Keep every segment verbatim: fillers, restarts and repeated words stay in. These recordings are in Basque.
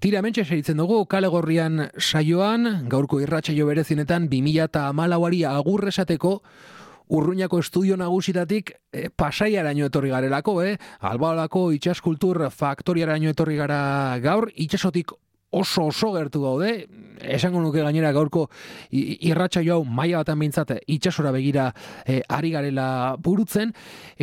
Tira, mentxe segitzen dugu, kale gorrian saioan, gaurko irratsaio berezinetan, bi mila hamalauari agur esateko, Urruñako estudio nagusitatik e, Pasaiaraino etorri garelako, eh? Albaolako itsaskultur faktoriaraino etorri gara gaur, itsasotik oso oso gertu gaude, esango nuke gainera gaurko irratsaio hau maila batan behintzat itsasora begira e, ari garela burutzen,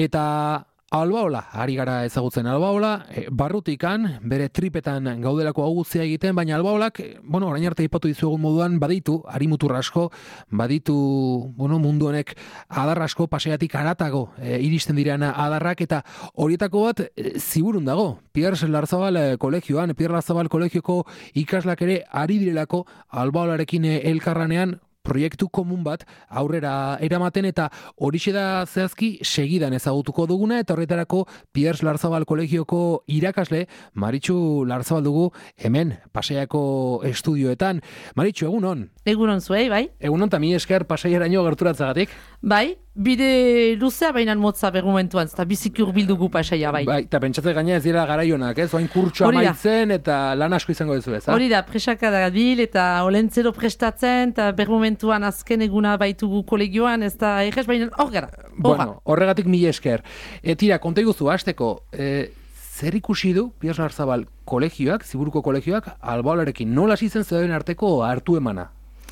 eta Albaola, ari gara ezagutzen Albaola, e, barrutikan, bere tripetan gaudelako hau guztia egiten, baina Albaolak, bueno, orain arte ipatu dizuegun moduan, baditu, harimutur asko, baditu, bueno, mundu honek adar asko, pasaiatik haratago e, iristen direan adarrak, eta horietako bat e, ziburun dago. Pierre Larzabal kolegioan, Pierre Larzabal kolegioko ikaslak ere ari direlako Albaolarekin elkarranean, proiektu komun bat aurrera eramaten, eta horixe da zehazki segidan ezagutuko duguna, eta horretarako Pierre Larzabal kolegioko irakasle Maritxu Larzabal dugu hemen Pasaiako estudioetan. Maritxu, egunon? Egunon zuei, bai? Egunon, eta mi esker Pasaiaraino gerturatzagatik. Bai, bide luzea bainan motza bergumentuan, eta biziki hurbildugu Pasaia, bai. Bai, eta pentsatzen gaina ez dira garaionak, ez? Oain kurtsoa maitzen eta lan asko izango duzu, ez? Hori da, presaka da bil, eta olentzero prestatzen, eta bergumentuan azken eguna baitugu kolegioan, ez da egez, baina hor gara. Bueno, horregatik mi esker. E, tira, konta iguzu, hasteko, e, zer ikusi du Pierre Larzabal kolegioak, Ziburuko kolegioak, Albaolarekin, nola zizen zeuden arteko hartu emana?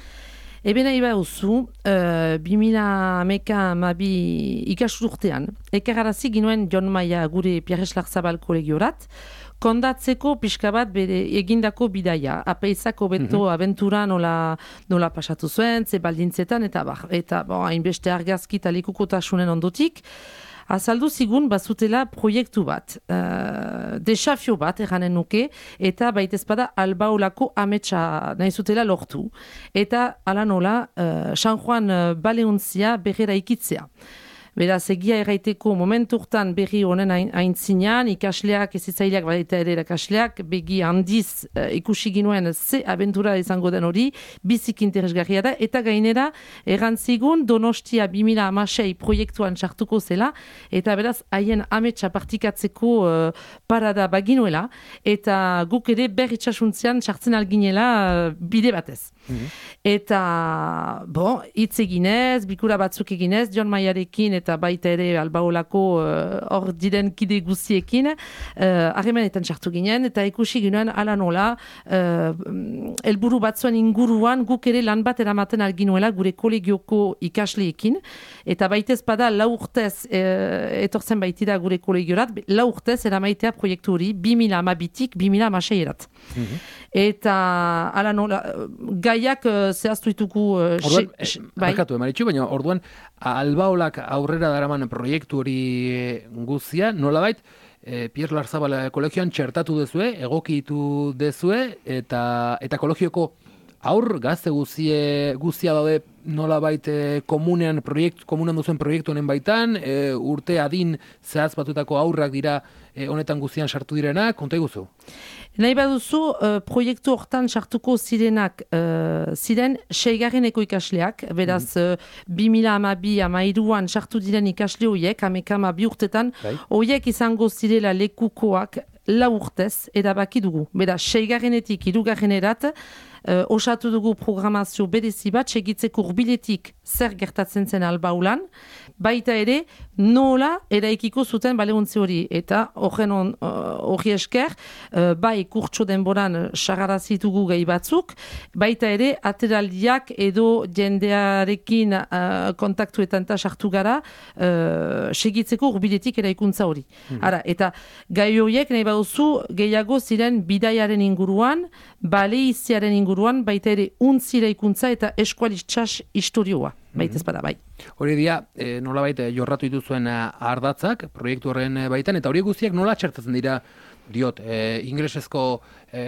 Eben nahi behuzu, uh, bi mila hamaika hamabi ikasurtean, ekararazi ginuen Jon Maia gure Pierre Larzabal kolegiorat, kondatzeko pixka bat bere egindako bidaia, apeizako beto mm-hmm. abentura nola, nola pasatu zuen, ze baldintzetan, eta bar, eta bon, hainbeste argazki talikukotasunen ondotik, azaldu zigun bazutela proiektu bat, uh, desafio bat eranen nuke, eta baitezpada Albaolako ametsa nahi zutela lortu. Eta ala nola, uh, San Juan uh, Baleontzia berrera ikitzea. Beraz, egia erraiteko momenturtan berri honen aintzinean, ikasleak, ezitzaileak, baita ere ikasleak, begi handiz uh, ikusi ginuen ze abentura izango den hori, bizik interesgarria da, eta gainera, errantzigun Donostia bi mila hamasei proiektuan sartuko zela, eta beraz, haien ametsa partikatzeko uh, parada baginuela, eta guk ere berritxasuntzean sartzen alginela uh, bide batez. Mm-hmm. Eta, bon, hitz eginez, bikura batzuk eginez, Jon Maiarekin, eta baita ere Albaolako hor uh, diren kide guztiekin, harremanetan uh, sartu ginen, eta ikusi ginen ala nola, uh, elburu batzuen inguruan guk ere lan bat eramaten alginuela gure kolegioko ikasleekin, eta baitez bada lau urtez uh, etortzen baitira gure kolegiorat, lau urtez eramaitea proiektu hori, bi mila hamabitik bi mila hamasei erat. Mm-hmm. Eta ala nola, gaiak uh, zehaztu ditugu... Uh, orduan, xe, xe, bai. Barkatu, Maritxu, baina orduan Albaolak aurrera daraman proiektu hori guzia, nolabait, e, Pierre Larzabal kolegioan txertatu dezue, egokitu dezue, eta, eta kolegioko aur gazte guzie, guzia daude nolabait e, komunean, proiektu, komunean duzuen proiektu honen baitan, e, urte adin zehaz batutako aurrak dira e, honetan guztian sartu direnak, konta iguzu? Nahi baduzu, uh, proiektu hortan sartuko zirenak, uh, ziren seigarreneko ikasleak, beraz, mm-hmm. uh, bi mila hamabi hamairuan sartu diren ikasle horiek, hamekama bi urtetan, horiek izango zirela lekukoak lau urtez, edabaki dugu. Beraz, seigarrenetik hirugarrenerat, uh, osatu dugu programazio berezi bat, segitzeko hurbiletik zer gertatzen zen Albaulan, baita ere, nola eraikiko zuten baleontzi hori. Eta horren hori uh, esker, uh, bai kurtso denboran sagarazitugu gai batzuk, baita ere, ateraldiak edo jendearekin uh, kontaktuetan eta sartu gara, uh, segitzeko hurbiletik eraikuntza hori. Mm-hmm. Ara, eta gai horiek nahi baduzu gehiago ziren bidaiaren inguruan, baleiziaren inguruan, baita ere untzi eraikuntza eta eskualitxas historioa. Baitez bada, bai. Hori dia, e, nola baita jorratu dituzuen ardatzak, proiektu horren baitan, eta hori guztiak nola txertatzen dira, diot, e, inglesezko e,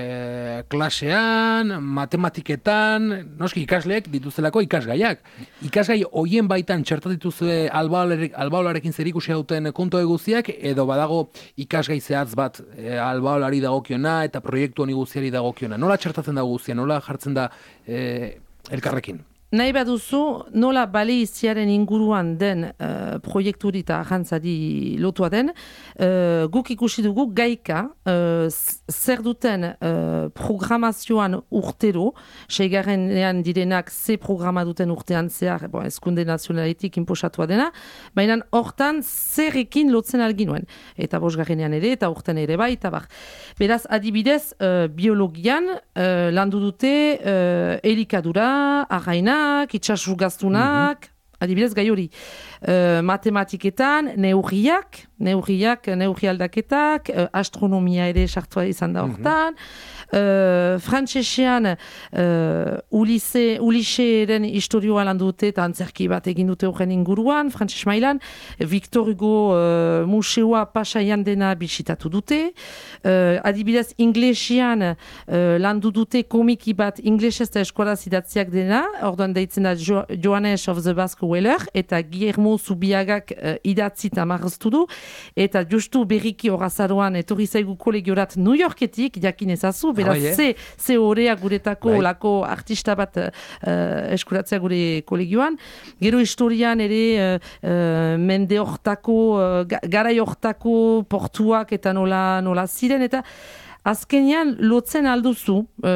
klasean, matematiketan, noski ikasleek dituztelako ikasgaiak. Ikasgai hoien baitan txertatu dituzue Albaolarekin zer ikusi duten kontu guztiak, edo badago ikasgai zehatz bat e, Albaolari dagokiona eta proiektu honi guztiari dagokiona. Nola txertatzen da guztia, nola jartzen da e, elkarrekin? nahi baduzu, nola baleiziaren inguruan den uh, proiekturi eta ahantzari lotua den, uh, guk ikusi dugu gaika uh, zer duten uh, programazioan urtero, seigarrenean direnak ze programa duten urtean zehar, bon, ezkunde nazionaletik inposatua dena, baina hortan zerrekin lotzen alginuen. Eta bosgarrenean ere, eta urtean ere bai, eta bar. Beraz, adibidez, uh, biologian uh, landu dute uh, elikadura, arraina, itxasu gaztunak, mm-hmm. adibidez gai hori. Uh, matematiketan, neurriak, neurriak, neurri aldaketak, uh, astronomia ere sartua izan da hortan, mm-hmm. uh, frantsesean uh, Ulise, Uliseren historioa landu dute eta antzerki bat egin dute horren inguruan, frantses mailan, Victor Hugo uh, museoa Pasaian dena bisitatu dute, uh, adibidez inglesian uh, landu dute komiki bat inglesez eta eskolaz idatziak dena, orduan deitzen da jo- Johannes of the Basque Whaler, eta Guillermo Zubiagak uh, idatzi eta marraztu du, eta justu berriki horazaroan etorri zaigu kolegiorat New Yorketik, jakin ezazu, beraz, ah, ze, ze horea guretako, bai. lako artista bat uh, eskuratzea gure kolegioan. Gero historian ere uh, uh, mende hortako, uh, garai hortako portuak eta nola, nola ziren, eta azkenean lotzen alduzu,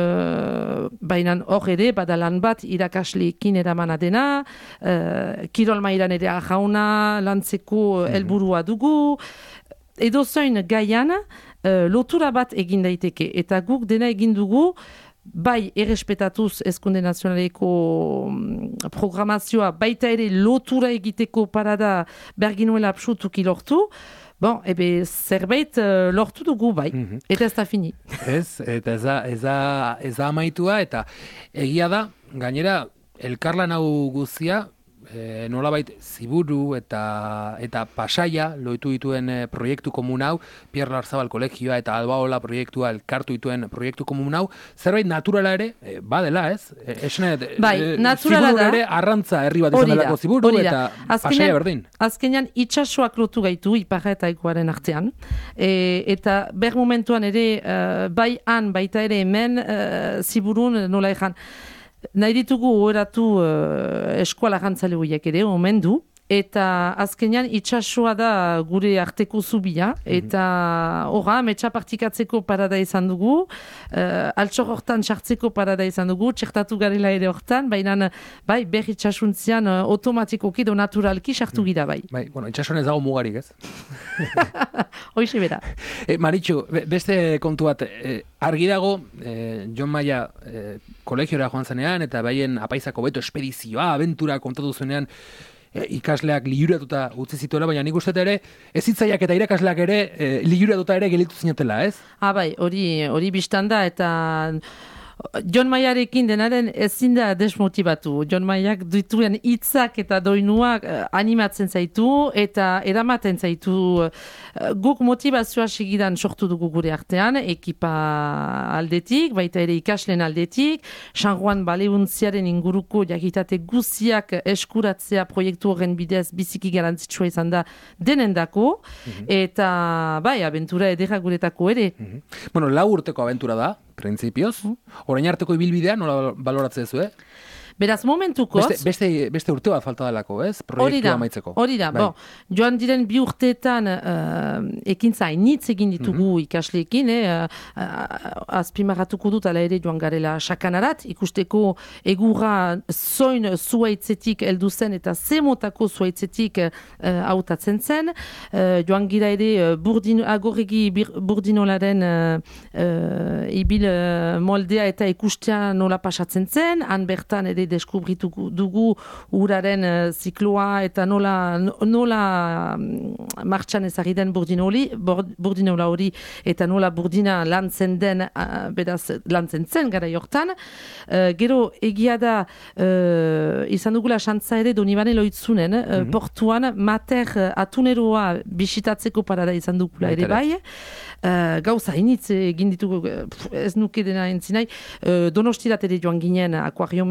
uh, baina hor ere, badalan bat irakasleekin eramana dena, uh, kirol mailan ere ahauna, lantzeko helburua dugu, edo zoin gaian, uh, lotura bat egin daiteke, eta guk dena egin dugu, bai errespetatuz ezkunde nazionaleko programazioa, baita ere lotura egiteko parada berginuela absutuki lortu, bon, ebe zerbait uh, lortu dugu bai, mm-hmm. eta ez da fini. Ez, eta ez da, ez da, ez da amaitua, eta egia da, gainera, elkarlan hau guztia, e, nolabait ziburu eta eta Pasaia loitu dituen e, proiektu komun hau, Pierre Larzabal kolegioa eta Albaola proiektua elkartu dituen proiektu komun hau, zerbait naturala ere, e, badela, ez? E, Esenet, bai, e, naturala da. Ere arrantza herri bat izan delako ziburu, eta Pasaia berdin. Azkenean itsasoak lotu gaitu, iparra eta egoaren artean, e, eta ber momentuan ere, uh, bai han, baita ere hemen, uh, ziburun nola ejan, nahi ditugu oheratu uh, eskuala gantzale horiek ere, omen du, eta azkenean itsasoa da gure arteko zubia, eta horra, metxa partikatzeko parada izan dugu, uh, altxor hortan sartzeko parada izan dugu, txertatu garela ere hortan, baina bai, ber itxasuntzian uh, automatikoki do naturalki sartu gira bai. Bai, bueno, itxasuan ez dago mugarik, ez? Hoixe bera. E, Maritxu, beste kontu bat, e, argi dago, e, Jon Maia e, kolegiora joan zenean, eta baien apaizako beto espedizioa, abentura kontatu zuenean, e, ikasleak liuratuta utzi zituela, baina nik uste ere, ez hitzaiak eta irakasleak ere e, liuratuta ere gelitu zinetela, ez? Ah, bai, hori, hori biztanda, eta Jon Maiarekin denaren ezin da desmotibatu. Jon Maiak dituen hitzak eta doinuak uh, animatzen zaitu eta eramaten zaitu. Uh, guk motivazioa segidan sortu dugu gure artean, ekipa aldetik, baita ere ikaslen aldetik, San Juan Baleuntziaren inguruko jakitate guziak eskuratzea proiektu horren bidez biziki garantzitsua izan da denendako, mm-hmm. eta bai, abentura edera guretako ere. Mm-hmm. Bueno, lau urteko abentura da, printzipioz. Orain arteko ibilbidea nola baloratzen duzu, eh? Beraz, momentukoz... Beste, beste, beste urte bat falta delako, ez? Proiektua amaitzeko. Hori da, bai. Bon, joan diren bi urteetan uh, ekintza hainitz egin ditugu mm-hmm. ikasleekin, eh? uh, azpimarratuko dut ala ere joan garela sakanarat, ikusteko egurra zoin zuaitzetik heldu zen eta zemotako zuaitzetik hautatzen uh, zen. Uh, joan gira ere uh, burdin, agorregi burdinolaren uh, uh, ibil uh, moldea eta ikustea nola pasatzen zen, han bertan ere deskubritu dugu uraren uh, zikloa eta nola, nola um, martxan ezagri den burdinoli, burdinola hori eta nola burdina lantzen den, uh, beraz lantzen zen gara jortan. Uh, gero egia da uh, izan dugula xantza ere Donibane loitzunen, uh, mm-hmm. portuan mater uh, atuneroa bisitatzeko parada izan dugula ere bai. Uh, gauza initz egin ditugu, ez nuke dena entzinai, uh, Donostirat ere joan ginen akuariomea, mm-hmm.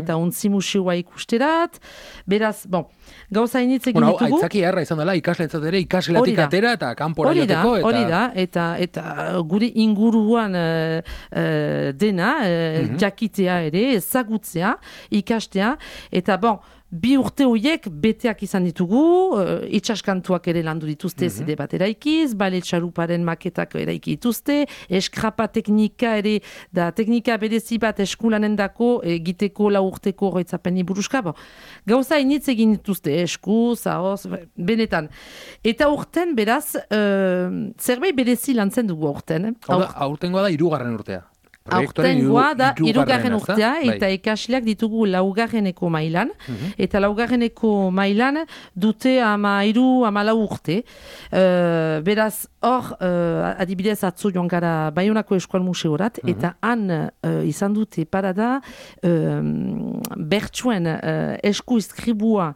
eta ontzi museoa ikusterat, beraz, bon, gauza initz egin bueno, ditugu. Aitzaki erra izan dela, ikaslentzat ere, ikasgelatik atera eta kanpora joteko. Eta... Hori da, eta, eta gure inguruan uh, uh, dena, uh, mm-hmm. jakitea ere, ezagutzea, ikastea, eta bon, bi urte horiek beteak izan ditugu, uh, itxaskantuak ere landu dituzte, mm-hmm. zide bat eraikiz, bale txaruparen maketak eraiki dituzte, eskrapa teknika ere, da teknika berezi bat eskulanen dako, egiteko lau urteko horretzapeni buruska, bo. Gauza initz egin dituzte, esku, zahoz, benetan. Eta urten, beraz, uh, zerbait berezi lantzen dugu urten. Eh? Aur... Aurtengoa da hirugarren urtea. Aurtengoa da hirugarren urtea, eta ikasleak ditugu laugarreneko mailan, mm-hmm. eta laugarreneko mailan dute ama hiru, ama lau urte. Uh, beraz, hor, uh, adibidez atzo joan gara Baionako Eskual Museorat, mm-hmm. eta han uh, izan dute parada uh, bertsuen uh, esku iskribua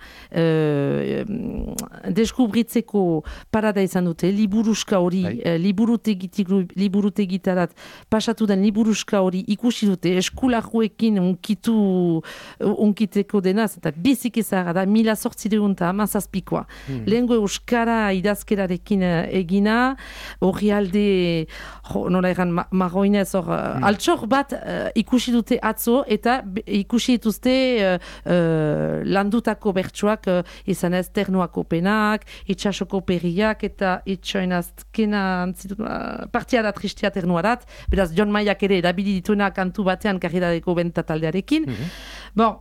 uh, deskubritzeko parada izan dute, liburuska hori, uh, liburutegitarat pasatu den liburuska hori ikusi dute, eskulajuekin unkitu, unkiteko denaz, eta bizik ezara da, mila sortzideun eta amazazpikoa. Hmm. Lehengo euskara idazkerarekin egina, hori alde, jo, nola egan, ma, marroinez, hor, hmm. altxor bat uh, ikusi dute atzo, eta ikusi dituzte uh, uh, landutako bertsuak, uh, izan ez ternuako penak, itxasoko perriak, eta itxoinazkena, uh, partia da tristia ternuarat, beraz, John Maiak ere erabili dituena kantu batean karriradeko benta taldearekin. Mm-hmm. Bon,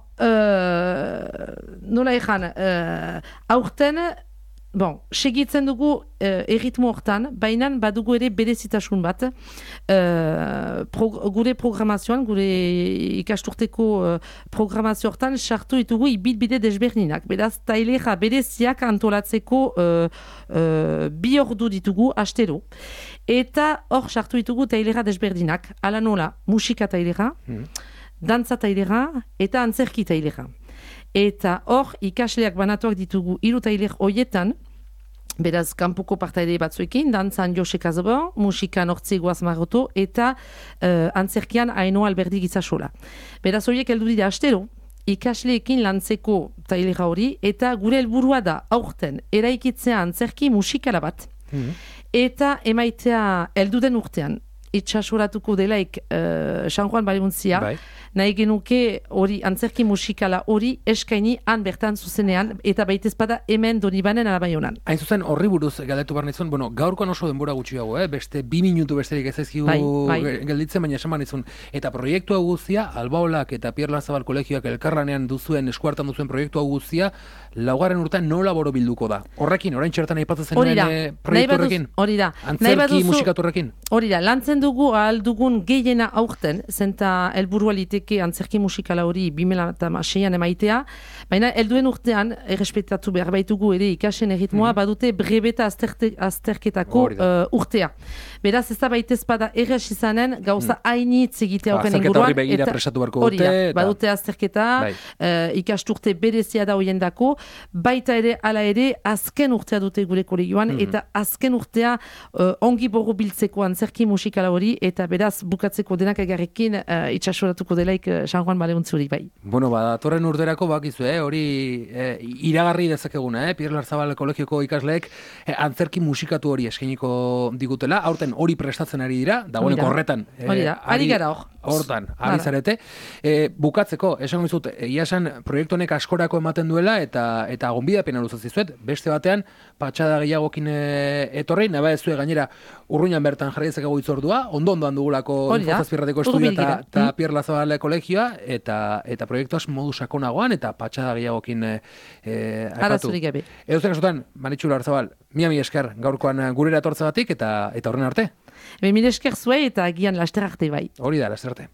uh, nola ejan, uh, aurten, bon, segitzen dugu uh, erritmo hortan, baina badugu ere berezitasun bat, uh, pro, gure programazioan, gure ikasturteko uh, programazio hortan, sartu ditugu ibilbide desberdinak. Beraz, tailera bereziak antolatzeko uh, uh, bi ordu ditugu astero. Eta hor sartu ditugu tailera desberdinak, ala nola, musika tailera, mm. dantza tailera eta antzerki tailera. Eta hor ikasleak banatuak ditugu hiru tailer hoietan, beraz kanpoko partaide batzuekin, dantzan Jose Kazoban, musikan Hortzi Guaz Maroto eta uh, antzerkian Ainoa Alberdi Gizasola. Beraz horiek heldu dira astero, ikasleekin lantzeko tailera hori, eta gure helburua da aurten eraikitzea antzerki musikala bat. Mm. Eta emaitea elduden urtean, itxasoratuko delaik uh, San Juan Balebuntzia, bai. Nahi genuke hori antzerki musikala hori eskaini han bertan zuzenean, eta baitezpada hemen Donibanen alabaionan. Hain zuzen horri buruz galdetu behar nizun, bueno, gaurkoan oso denbora gutxiago, eh? Beste bi minutu besterik ez ezkigu bai, bai. gelditzen, baina esan nizun. Eta proiektua guztia, Albaolak eta Pierre Larzabal kolegioak elkarranean duzuen, eskuartan duzuen proiektua guztia, laugarren urtean nola borobilduko da? Horrekin, orain txertan aipatzen zenuen proiektu horrekin? Hori da. Antzerki musikatu horrekin? Hori da, lantzen dugu ahal dugun gehiena aurten, zenta helburua liteke antzerki musikala hori bi mila hamaseian emaitea, baina helduen urtean, errespetatu behar baitugu ere ikasen erritmoa, mm-hmm. badute brebeta azterte, azterketako uh, urtea. Beraz, ez da baitez bada erres izanen, gauza mm. hainitz egitea oken inguruan. Azterketa hori begira presatu beharko dute. Eta... badute azterketa, bai. uh, ikasturte berezia da hoiendako, baita ere, ala ere, azken urtea dute gure kolegioan, mm-hmm. eta azken urtea uh, ongi boru biltzeko antzerki musikala hori, eta beraz, bukatzeko denak egarrekin uh, itxasoratuko delaik uh, San Juan Baleuntzi hori bai. Bueno, ba, torren urterako bakizu, eh? hori eh, iragarri dezakeguna, eh? Pierre Larzabal kolegioko ikasleek eh, antzerki musikatu hori eskainiko digutela, aurten hori prestatzen ari dira, dagoeneko horretan. Hori da, ari gara hor. Hortan, ari zarete. E, bukatzeko, esan gizut, egia esan proiektu honek askorako ematen duela, eta eta gonbidapena luzatzen zuet, beste batean, patxada gehiagokin e, etorri, naba ez zue gainera urruinan bertan jarri dezakegu itzordua, ondo-ondoan dugulako Infozazpirrateko estudio eta, eta mm. Pierre Larzabal kolegioa, eta, eta proiektuaz modu sakonagoan, eta patxada gehiagokin e, aipatu. Arazurik gabe. Edo zen kasutan, Manitxu Larzabal, mia mi esker gaurkoan gurera etortzegatik, eta eta horren arte. Mil esker zuei eta agian laster arte bai. Hori da, laster arte.